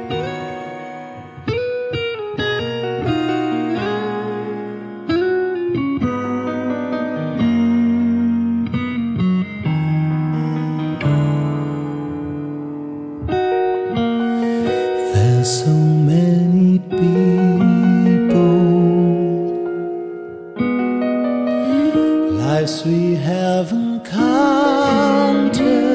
There's so many people, lives we haven't counted.